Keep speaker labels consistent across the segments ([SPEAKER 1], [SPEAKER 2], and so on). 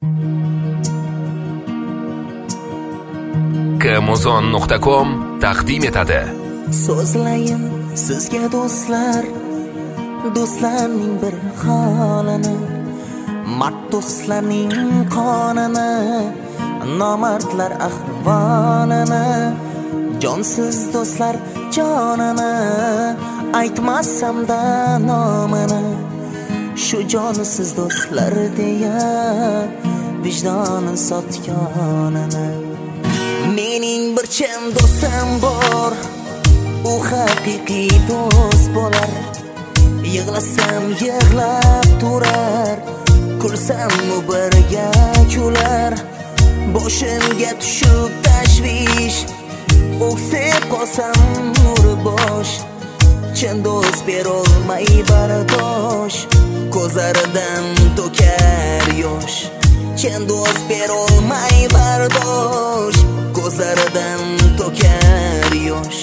[SPEAKER 1] Kmuzon.com taqdim etadi.
[SPEAKER 2] So'zlayin sizga do'stlar, do'stlarning bir holini, mard do'stlarning qonini, nomardlar ahvolini, jonsiz do'stlar jonini, aytmasam-da nomini, shu jonsiz do'stlar deya vijdoni sotganini. Mening bir chin do'stim bor, u haqiqiy do'st bo'lar. Yig'lasam yig'lab turar, kulsam u birga kular. Boshimga tushib tashvish, o'ksib qolsam nur bosh. Chin do'st berolmay bardosh, ko'zlaridan to'kar yosh. Chin do'st berolmay bardosh, ko'zlaridan to'kar yosh.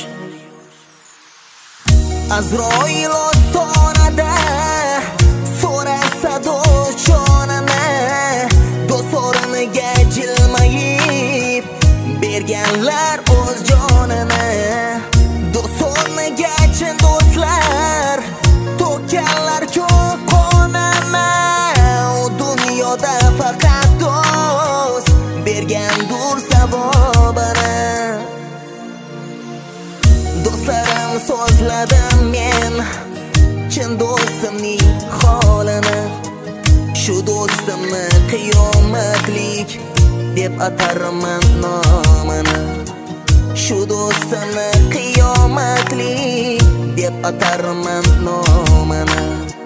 [SPEAKER 2] Azroil ostonada so'rasa do'st jonini, do'st o'rniga jilmayib berganlar o'z jonini. Do'st o'rniga chin do'stlar to'kkanlar ko'p qonini. U dunyoda faqat do'st bergandur savobini. Do'stlarim so'zladim men chin do'stimning holini, shu do'stimni qiyomatlik deb atarman nomini. Shu do'stimni qiyomatlik deb atarman nomini.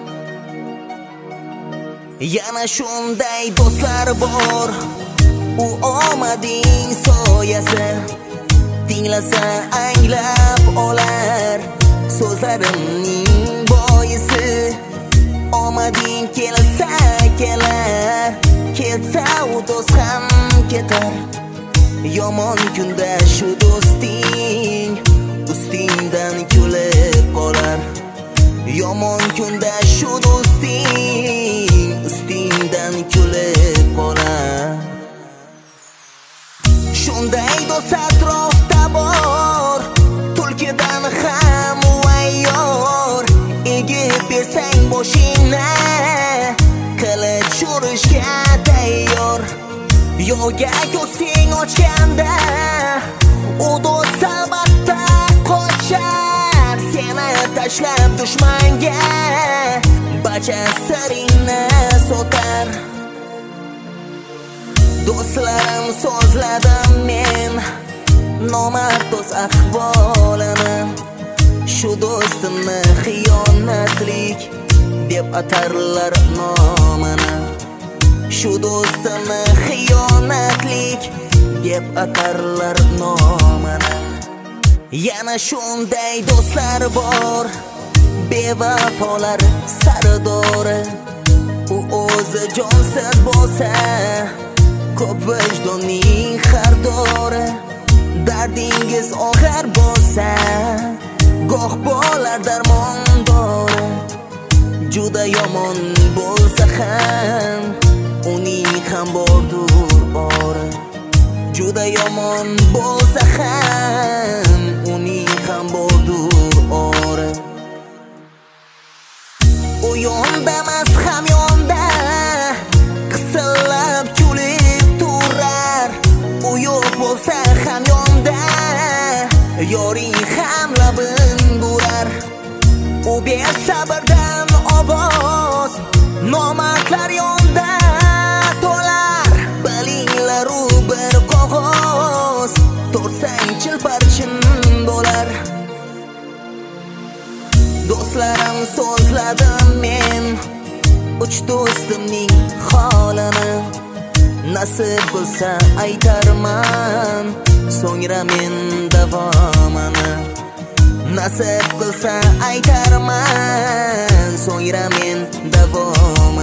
[SPEAKER 2] Yana shunday do'stlar bor, u omading soyasi. Tinglasa anglab olar so'zlarimning boisi. Omading kelsa kelar, ketsa u do'st ham ketar. Yomon kunda shu do'sting ustingdan kulib qolar. Yomon kunda shu do'sting ustingdan kulib qolar. Shunday do'st atrofda bor, tulkidan ham vayyor. Egib bersang boshingni, qilich urishga tayyor. Yo'lga ko'ksing ochganda, u do'st albatta qochar. Seni tashlab dushmanga barcha siringni so'tar. Do'stlarim so'zladim men nomard do'st ahvolini, shu do'stimni xiyonatlik deb atarlar nomini. Shu do'stimni xiyonatlik deb atarlar nomini. Yana shunday do'stlar bor, bevafolar sardori. U o'zi jonsiz bo'lsa, ko'p vijdonning xardori. Dardingiz og'ir bo'lsa, goh bo'lar darmondori. Juda yomon bo'lsa ham, uning ham bordur ori. Juda yomon bo'lsa ham, uning ham bordur ori. U yondamas ham yonda, qisillab kulib turar. U yo'q bo'lsa ham yonda, yoring ham labin burar. U besabrdan ovoz, nomardlar yonda to'lar. Bilinglar u bir qog'oz, to'rsang chilparchin bo'lar. Do'stlarim so'zladim men uch do'stimning holini, nasib bo'lsa aytarman so'ngra men davomini. Nasib qilsa aytarman so'ngra men davomini.